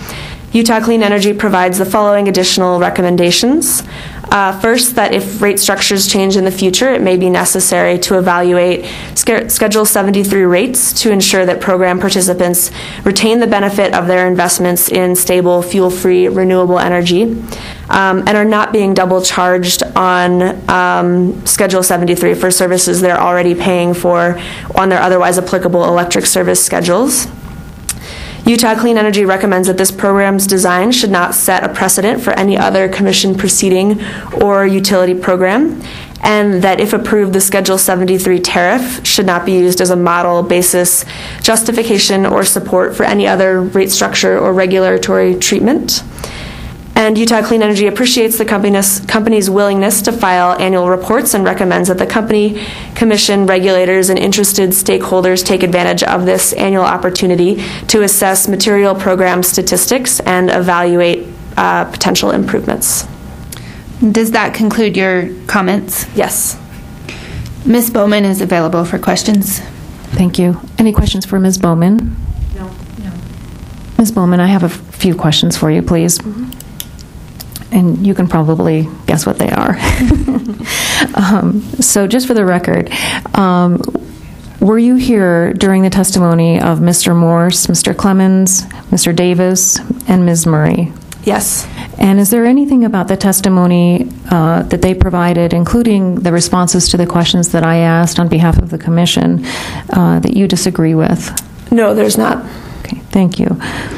Utah Clean Energy provides the following additional recommendations. Uh, first, that if rate structures change in the future, it may be necessary to evaluate Schedule seventy-three rates to ensure that program participants retain the benefit of their investments in stable, fuel-free, renewable energy, um, and are not being double charged on um, Schedule seventy-three for services they're already paying for on their otherwise applicable electric service schedules. Utah Clean Energy recommends that this program's design should not set a precedent for any other commission proceeding or utility program, and that if approved, the Schedule seventy-three tariff should not be used as a model, basis, justification, or support for any other rate structure or regulatory treatment. And Utah Clean Energy appreciates the company's, company's willingness to file annual reports and recommends that the company, commission, regulators, and interested stakeholders take advantage of this annual opportunity to assess material program statistics and evaluate uh, potential improvements. Does that conclude your comments? Yes. Miz Bowman is available for questions. Thank you. Any questions for Miz Bowman? No. No. Miz Bowman, I have a few questions for you, please. Mm-hmm. And you can probably guess what they are. um, so just for the record, um, were you here during the testimony of Mister Morse, Mister Clemens, Mister Davis, and Miz Murray? Yes. And is there anything about the testimony uh, that they provided, including the responses to the questions that I asked on behalf of the Commission, uh, that you disagree with? No, there's not. Okay, thank you.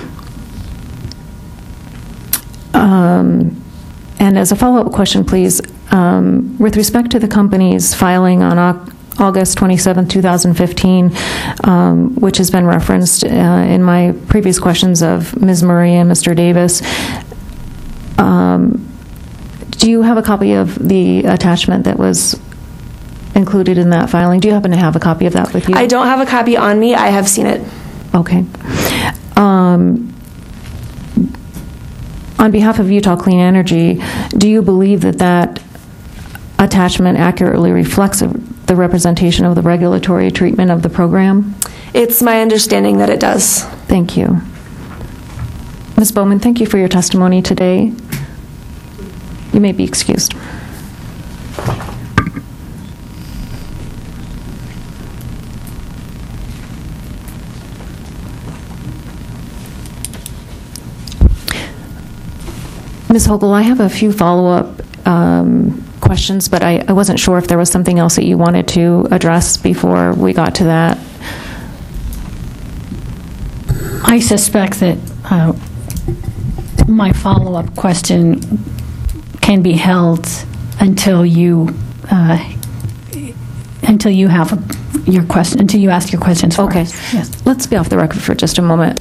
Um, and as a follow-up question, please, um, with respect to the company's filing on August twenty-seventh, two thousand fifteen, um, which has been referenced uh, in my previous questions of Miz Murray and Mister Davis, um, do you have a copy of the attachment that was included in that filing? Do you happen to have a copy of that with you? I don't have a copy on me. I have seen it. Okay. Um, on behalf of Utah Clean Energy, do you believe that that attachment accurately reflects a, the representation of the regulatory treatment of the program? It's my understanding that it does. Thank you. Miz Bowman, thank you for your testimony today. You may be excused. Miz Hogle, I have a few follow-up um, questions, but I, I wasn't sure if there was something else that you wanted to address before we got to that. I suspect that uh, my follow-up question can be held until you uh, until you have a, your question until you ask your questions. For okay. us. Yes. Let's be off the record for just a moment.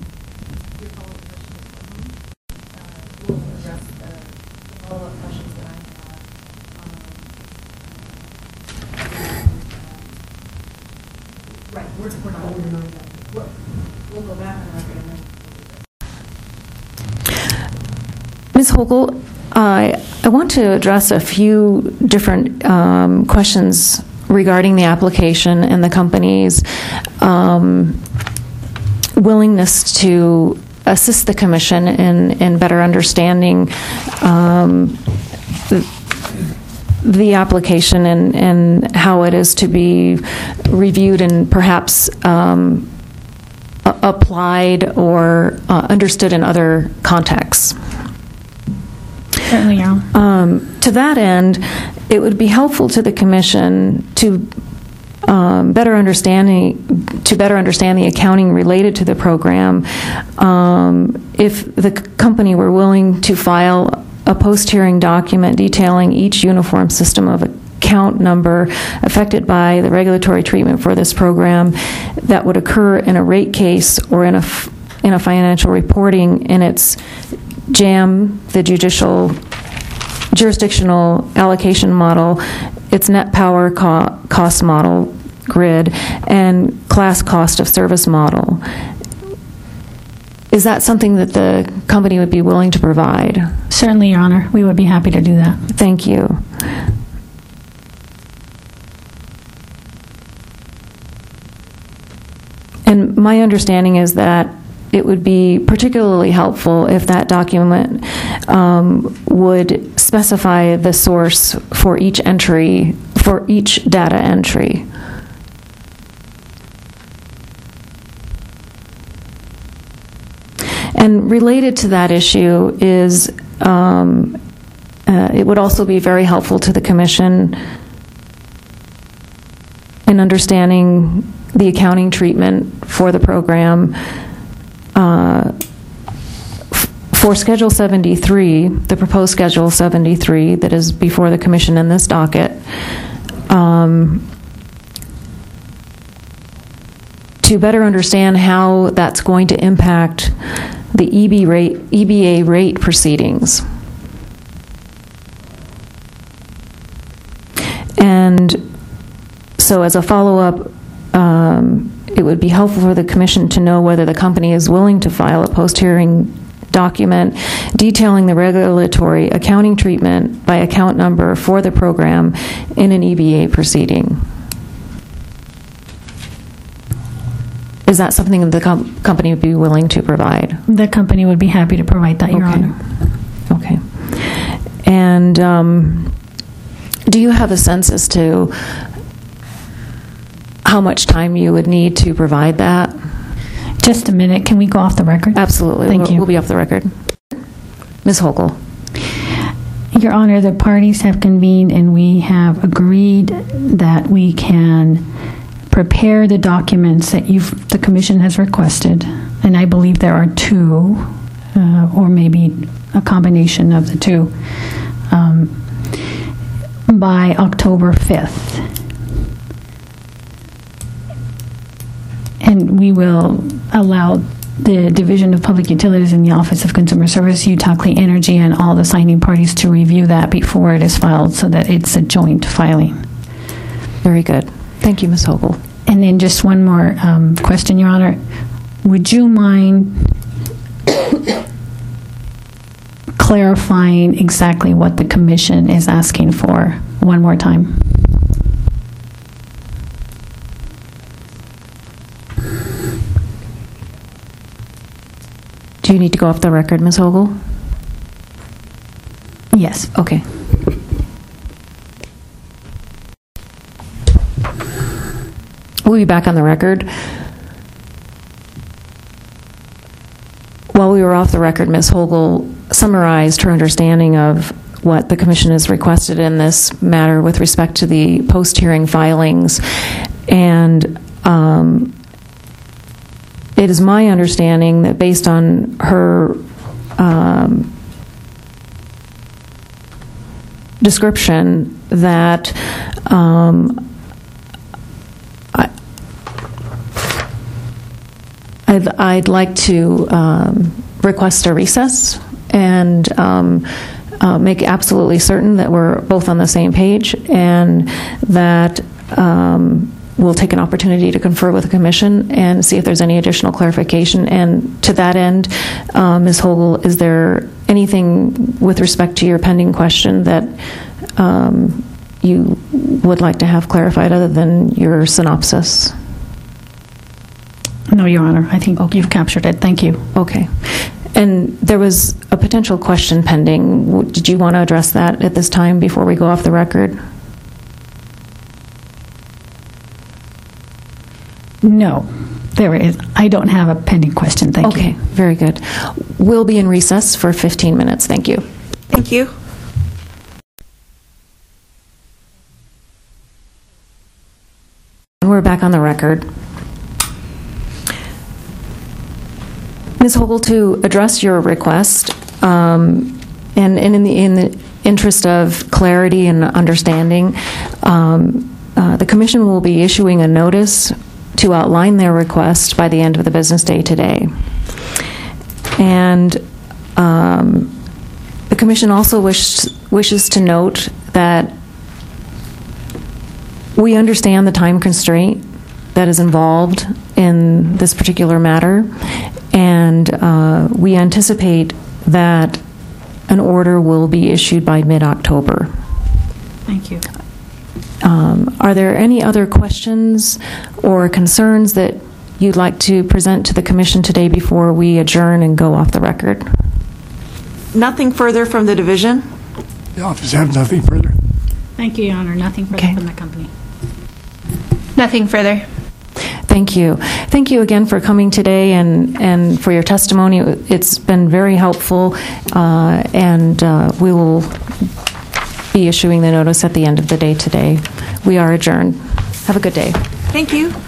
Miz Hogle, I, I want to address a few different um, questions regarding the application and the company's um, willingness to assist the Commission in, in better understanding um, the, the application and, and how it is to be reviewed and perhaps um, a- applied or uh, understood in other contexts. Certainly, Your Honor. Um, to that end, it would be helpful to the Commission to um, better understanding to better understand the accounting related to the program. Um, if the c- company were willing to file a post-hearing document detailing each uniform system of account number affected by the regulatory treatment for this program that would occur in a rate case or in a f- in a financial reporting in its J A M, the judicial jurisdictional allocation model, its net power co- cost model grid, and class cost of service model. Is that something that the company would be willing to provide? Certainly, Your Honor. We would be happy to do that. Thank you. And my understanding is that it would be particularly helpful if that document um, would specify the source for each entry, for each data entry. And related to that issue is um, uh, it would also be very helpful to the Commission in understanding the accounting treatment for the program. Uh, for Schedule seventy-three, the proposed Schedule seventy-three that is before the Commission in this docket, um, to better understand how that's going to impact the E B rate, E B A rate proceedings. And so as a follow-up, um, it would be helpful for the Commission to know whether the company is willing to file a post-hearing document detailing the regulatory accounting treatment by account number for the program in an E B A proceeding. Is that something that the com company would be willing to provide? The company would be happy to provide that, Your Okay. Honor. Okay. And um, do you have a sense as to how much time you would need to provide that? Just a minute. Can we go off the record? Absolutely. Thank we'll, you. We'll be off the record. Miz Hochul. Your Honor, the parties have convened and we have agreed that we can prepare the documents that you've, the Commission has requested, and I believe there are two, uh, or maybe a combination of the two, um, by October fifth. And we will allow the Division of Public Utilities and the Office of Consumer Service, Utah Clean Energy, and all the signing parties to review that before it is filed so that it's a joint filing. Very good. Thank you, Miz Hochul. And then just one more um, question, Your Honor. Would you mind clarifying exactly what the Commission is asking for one more time? Do you need to go off the record, Miz Hochul? Yes. Okay. We'll be back on the record. While we were off the record, Miz Hochul summarized her understanding of what the Commission has requested in this matter with respect to the post-hearing filings. And um, it is my understanding that based on her um, description that um, I'd, I'd like to um, request a recess and um, uh, make absolutely certain that we're both on the same page, and that um, we'll take an opportunity to confer with the Commission and see if there's any additional clarification. And to that end, uh, Miz Hochul, is there anything with respect to your pending question that um, you would like to have clarified other than your synopsis? No, Your Honor. I think okay. You've captured it. Thank you. Okay. And there was a potential question pending. Did you want to address that at this time before we go off the record? No, there is. I don't have a pending question. Thank okay, you. Okay, very good. We'll be in recess for fifteen minutes. Thank you. Thank you. And we're back on the record. Miz Hochul, to address your request, um, and, and in, the, in the interest of clarity and understanding, um, uh, the Commission will be issuing a notice to outline their request by the end of the business day today. And um, the Commission also wish, wishes to note that we understand the time constraint that is involved in this particular matter, and uh, we anticipate that an order will be issued by mid-October. Thank you. Um, are there any other questions or concerns that you'd like to present to the commission today before we adjourn and go off the record? Nothing further from the division? The office have nothing further. Thank you, Your Honor. Nothing further Okay. from the company. Nothing further. Thank you. Thank you again for coming today and, and for your testimony. It's been very helpful, uh, and uh, we will be issuing the notice at the end of the day today. We are adjourned. Have a good day. Thank you.